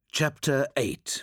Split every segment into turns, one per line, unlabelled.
Chapter 8.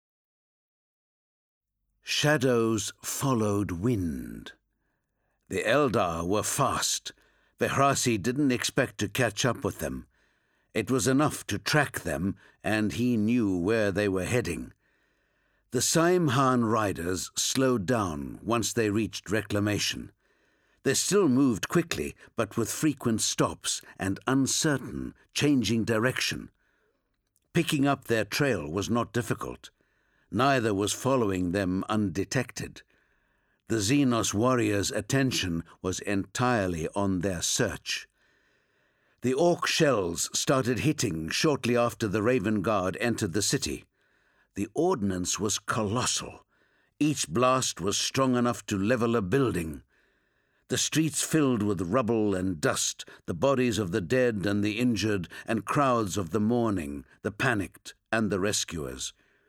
Shadows followed wind. The Eldar were fast. Behrasi didn't expect to catch up with them. It was enough to track them, and he knew where they were heading. The Saim-Han riders slowed down once they reached Reclamation. They still moved quickly, but with frequent stops and uncertain, changing direction. Picking up their trail was not difficult. Neither was following them undetected. The Xenos warriors' attention was entirely on their search. The Orc shells started hitting shortly after the Raven Guard entered the city. The ordnance was colossal. Each blast was strong enough to level a building. The streets filled with rubble and dust, the bodies of the dead and the injured, and crowds of the mourning, the panicked, and the rescuers.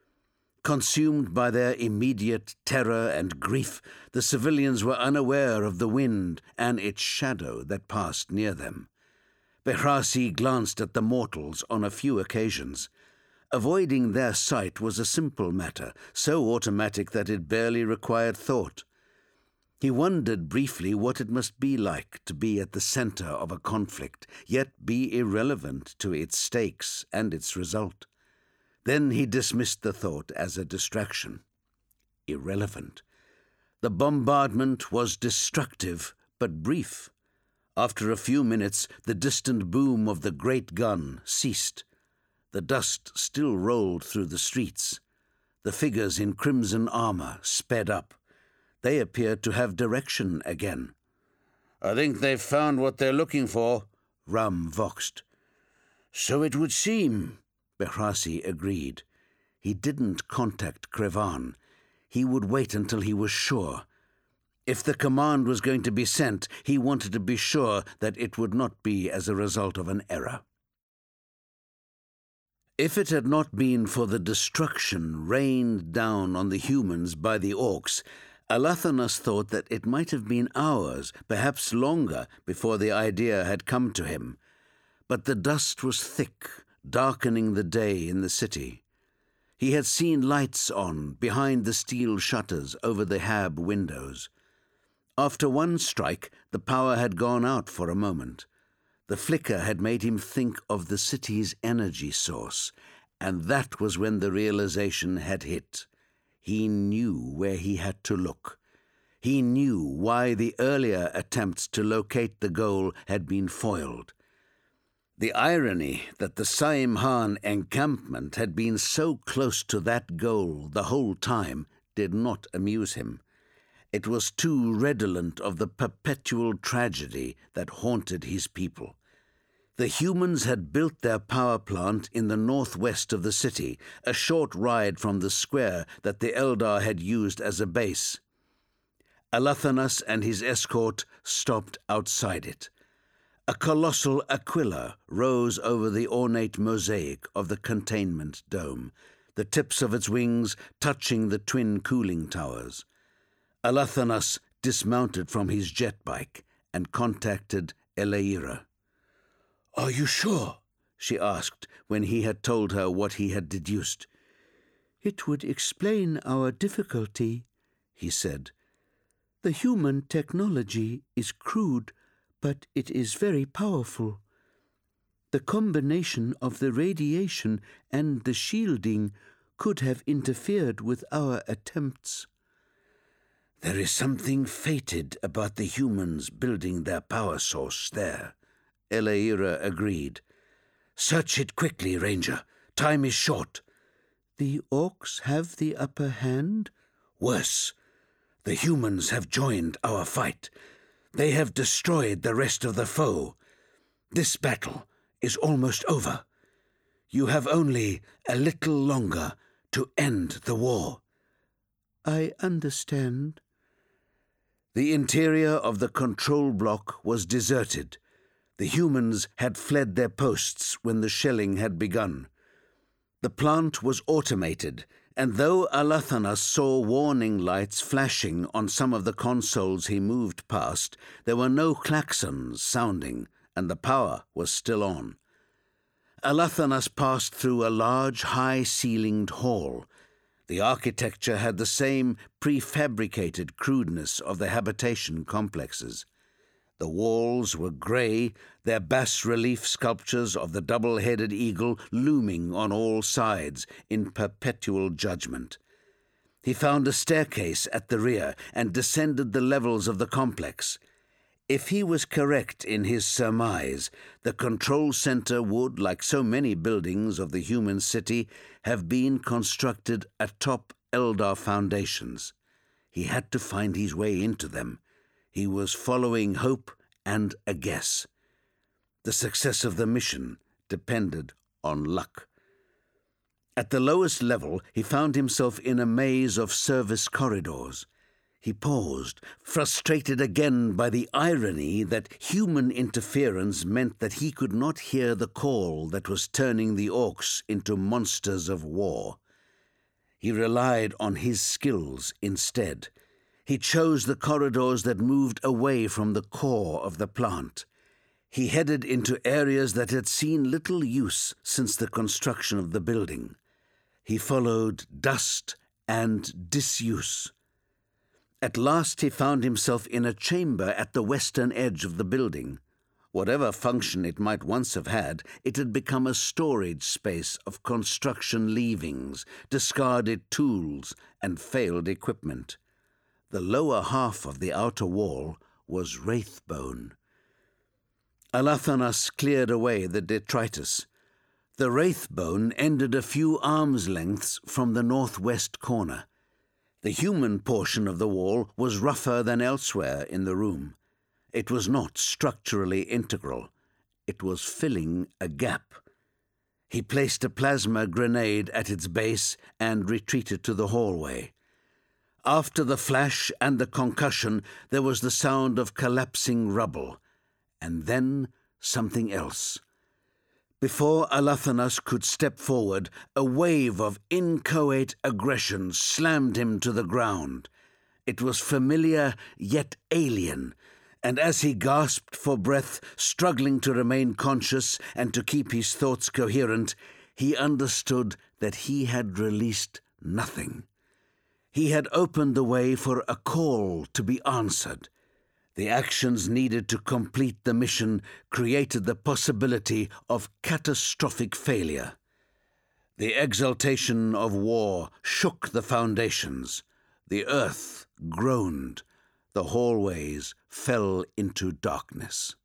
Consumed by their immediate terror and grief, the civilians were unaware of the wind and its shadow that passed near them. Behrasi glanced at the mortals on a few occasions. Avoiding their sight was a simple matter, so automatic that it barely required thought. He wondered briefly what it must be like to be at the center of a conflict, yet be irrelevant to its stakes and its result. Then he dismissed the thought as a distraction. Irrelevant. The bombardment was destructive, but brief. After a few minutes, the distant boom of the great gun ceased. The dust still rolled through the streets. The figures in crimson armor sped up. They appeared to have direction again.
"I think they've found what they're looking for,"
Ram voxed.
"So it would seem,"
Behrasi agreed. He didn't contact Krevan. He would wait until he was sure. If the command was going to be sent, he wanted to be sure that it would not be as a result of an error. If it had not been for the destruction rained down on the humans by the Orcs, Alathanas thought that it might have been hours, perhaps longer, before the idea had come to him. But the dust was thick, darkening the day in the city. He had seen lights on behind the steel shutters over the Hab windows. After one strike, the power had gone out for a moment. The flicker had made him think of the city's energy source, and that was when the realization had hit. He knew where he had to look. He knew why the earlier attempts to locate the goal had been foiled. The irony that the Saim-Han encampment had been so close to that goal the whole time did not amuse him. It was too redolent of the perpetual tragedy that haunted his people. The humans had built their power plant in the northwest of the city, a short ride from the square that the Eldar had used as a base. Alathanas and his escort stopped outside it. A colossal aquila rose over the ornate mosaic of the containment dome, the tips of its wings touching the twin cooling towers. Alathanas dismounted from his jet bike and contacted Eleira.
"Are you sure?"
she asked when he had told her what he had deduced.
"It would explain our difficulty," he said. "The human technology is crude, but it is very powerful. The combination of the radiation and the shielding could have interfered with our attempts."
"There is something fated about the humans building their power source there," Eleira agreed. "Search it quickly, Ranger. Time is short."
"The Orcs have the upper hand?"
"Worse. The humans have joined our fight. They have destroyed the rest of the foe. This battle is almost over. You have only a little longer to end the war."
"I understand."
The interior of the control block was deserted. The humans had fled their posts when the shelling had begun. The plant was automated, and though Alathanas saw warning lights flashing on some of the consoles he moved past, there were no klaxons sounding, and the power was still on. Alathanas passed through a large, high-ceilinged hall. The architecture had the same prefabricated crudeness of the habitation complexes. The walls were grey, their bas-relief sculptures of the double-headed eagle looming on all sides in perpetual judgment. He found a staircase at the rear and descended the levels of the complex. If he was correct in his surmise, the control center would, like so many buildings of the human city, have been constructed atop Eldar foundations. He had to find his way into them. He was following hope and a guess. The success of the mission depended on luck. At the lowest level, he found himself in a maze of service corridors. He paused, frustrated again by the irony that human interference meant that he could not hear the call that was turning the orcs into monsters of war. He relied on his skills instead. He chose the corridors that moved away from the core of the plant. He headed into areas that had seen little use since the construction of the building. He followed dust and disuse. At last he found himself in a chamber at the western edge of the building. Whatever function it might once have had, it had become a storage space of construction leavings, discarded tools, and failed equipment. The lower half of the outer wall was wraithbone. Alathanas cleared away the detritus. The wraithbone ended a few arms' lengths from the northwest corner. The human portion of the wall was rougher than elsewhere in the room. It was not structurally integral. It was filling a gap. He placed a plasma grenade at its base and retreated to the hallway. After the flash and the concussion, there was the sound of collapsing rubble, and then something else. Before Alathanas could step forward, a wave of inchoate aggression slammed him to the ground. It was familiar yet alien, and as he gasped for breath, struggling to remain conscious and to keep his thoughts coherent, he understood that he had released nothing. He had opened the way for a call to be answered. The actions needed to complete the mission created the possibility of catastrophic failure. The exultation of war shook the foundations. The earth groaned. The hallways fell into darkness.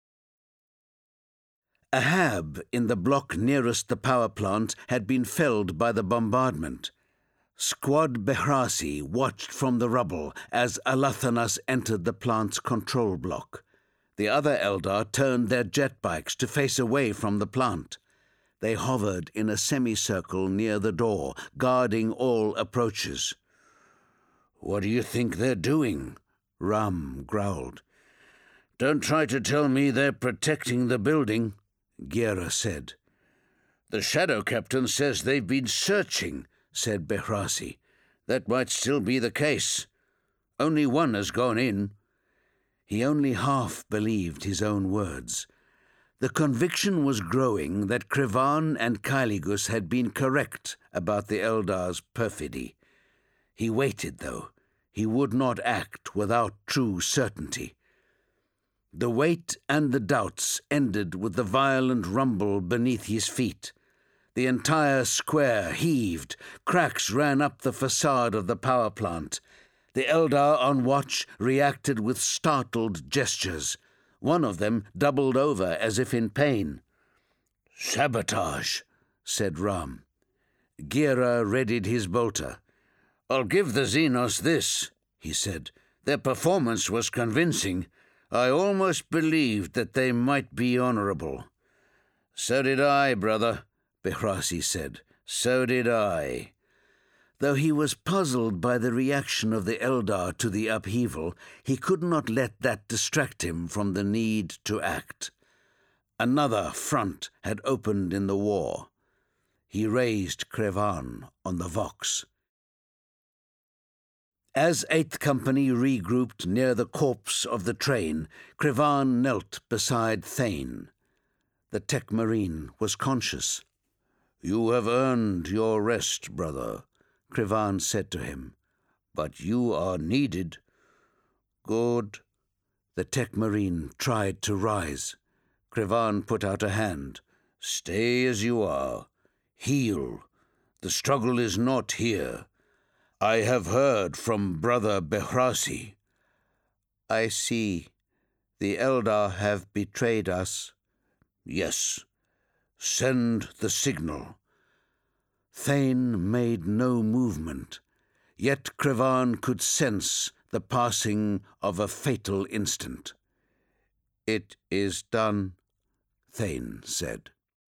Ahab, in the block nearest the power plant, had been felled by the bombardment. Squad Behrasi watched from the rubble as Alathanas entered the plant's control block. The other Eldar turned their jet bikes to face away from the plant. They hovered in a semicircle near the door, guarding all approaches.
"What do you think they're doing?"
Ram growled.
"Don't try to tell me they're protecting the building,"
Gira said.
"The Shadow Captain says they've been searching," said Behrasi. "That might still be the case. Only one has gone in."
He only half believed his own words. The conviction was growing that Krevan and Kailigus had been correct about the Eldar's perfidy. He waited, though. He would not act without true certainty. The wait and the doubts ended with the violent rumble beneath his feet. The entire square heaved. Cracks ran up the facade of the power plant. The Eldar on watch reacted with startled gestures. One of them doubled over as if in pain.
"Sabotage,"
said Ram. Gira readied his bolter.
"I'll give the Xenos this," he said. "Their performance was convincing. I almost believed that they might be honorable." "So did I, brother," Behrasi said. "So did I." Though he was puzzled by the reaction of the Eldar to the upheaval, he could not let that distract him from the need to act. Another front had opened in the war. He raised Krevan on the Vox. As 8th Company regrouped near the corpse of the train, Krevan knelt beside Thane.
The tech marine was conscious. "You have earned your rest, brother," Krivan said to him. "But you are needed." "Good." The tech marine tried to rise. Krivan put out a hand. "Stay as you are. Heal. The struggle is not here. I have heard from Brother Behrasi." "I see. The Eldar have betrayed us." "Yes. Send the signal." Thane made no movement, yet Krivan could sense the passing of a fatal instant. "It is done," Thane said.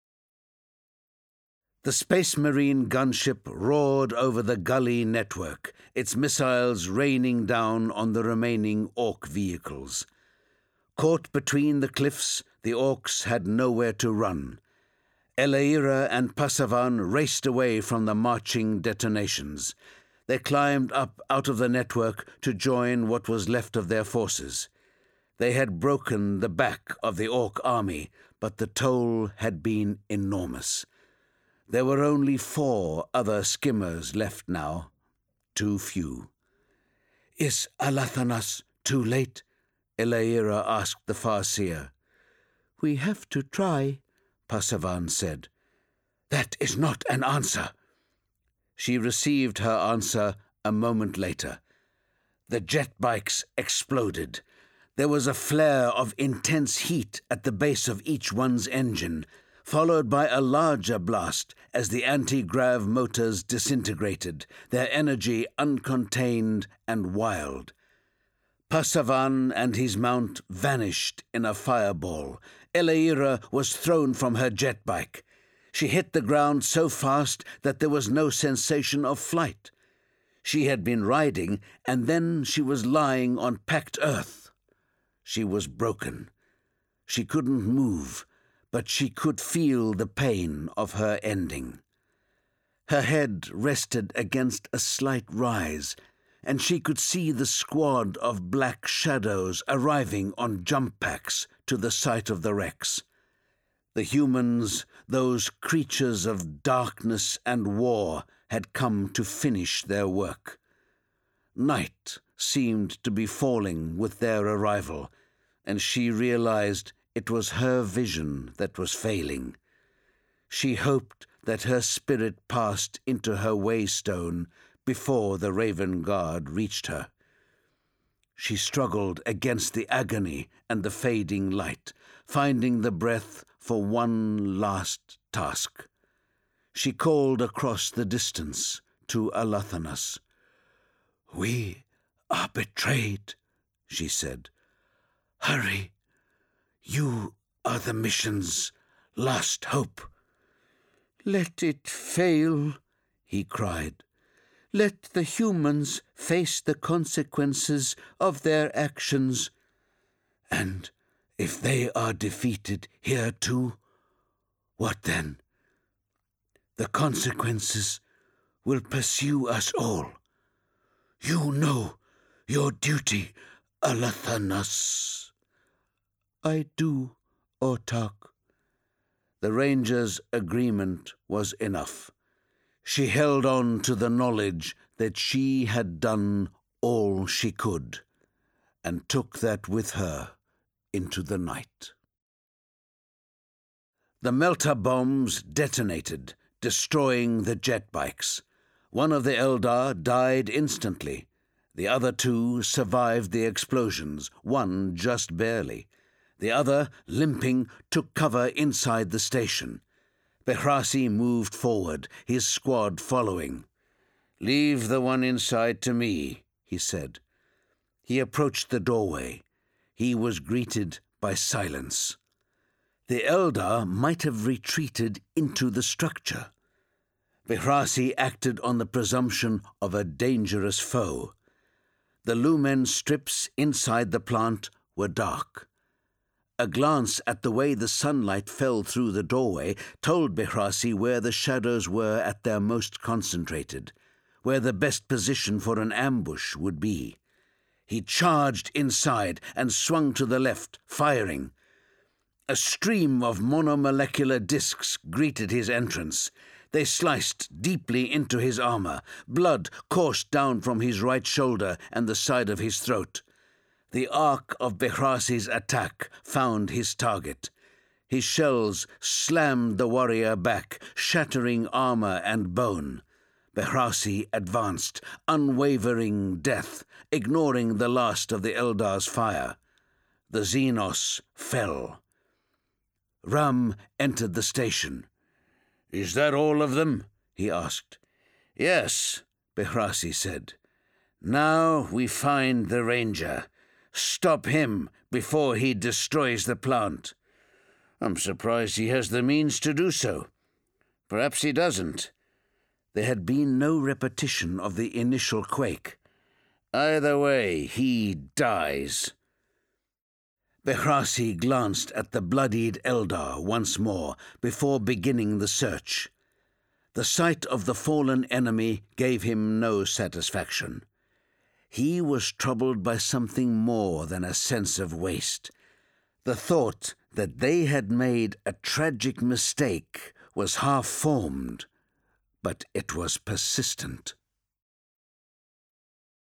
The Space Marine gunship roared over the gully network, its missiles raining down on the remaining Orc vehicles. Caught between the cliffs, the Orcs had nowhere to run. Elaira and Pasavan raced away from the marching detonations. They climbed up out of the network to join what was left of their forces. They had broken the back of the Orc army, but the toll had been enormous. There were only 4 other skimmers left now. Too few. "Is Alathanas too late?" Elaira asked the Farseer. "We have to try," Pasavan said. "That is not an answer." She received her answer a moment later. The jet bikes exploded. There was a flare of intense heat at the base of each one's engine, followed by a larger blast as the anti-grav motors disintegrated, their energy uncontained and wild. Pasavan and his mount vanished in a fireball. Elaira was thrown from her jet bike. She hit the ground so fast that there was no sensation of flight. She had been riding, and then she was lying on packed earth. She was broken. She couldn't move, but she could feel the pain of her ending. Her head rested against a slight rise, and she could see the squad of black shadows arriving on jump packs to the site of the wrecks. The humans, those creatures of darkness and war, had come to finish their work. Night seemed to be falling with their arrival, and she realized it was her vision that was failing. She hoped that her spirit passed into her waystone before the Raven Guard reached her. She struggled against the agony and the fading light, finding the breath for one last task. She called across the distance to Alathanas. "We are betrayed," she said. "Hurry. You are the mission's last hope." "Let it fail," he cried. "Let the humans face the consequences of their actions. And if they are defeated here too, what then? The consequences will pursue us all. You know your duty, Alathanas." "I do, Autarch." The ranger's agreement was enough. She held on to the knowledge that she had done all she could, and took that with her into the night. The melter bombs detonated, destroying the jet bikes. One of the Eldar died instantly. The other 2 survived the explosions, one just barely. The other, limping, took cover inside the station. Behrasi moved forward, his squad following. "Leave the one inside to me," he said. He approached the doorway. He was greeted by silence. The Eldar might have retreated into the structure. Behrasi acted on the presumption of a dangerous foe. The lumen strips inside the plant were dark. A glance at the way the sunlight fell through the doorway told Behrasi where the shadows were at their most concentrated, where the best position for an ambush would be. He charged inside and swung to the left, firing. A stream of monomolecular discs greeted his entrance. They sliced deeply into his armor. Blood coursed down from his right shoulder and the side of his throat. The arc of Behrasi's attack found his target. His shells slammed the warrior back, shattering armor and bone. Behrasi advanced, unwavering death, ignoring the last of the Eldar's fire. The Xenos fell. Ram entered the station.
"Is that all of them?"
he asked.
"Yes," Behrasi said. "Now we find the Ranger. Stop him before he destroys the plant." "I'm surprised he has the means to do so. Perhaps he doesn't."
There had been no repetition of the initial quake.
"Either way, he dies."
Behrasi glanced at the bloodied Eldar once more before beginning the search. The sight of the fallen enemy gave him no satisfaction. He was troubled by something more than a sense of waste. The thought that they had made a tragic mistake was half-formed, but it was persistent.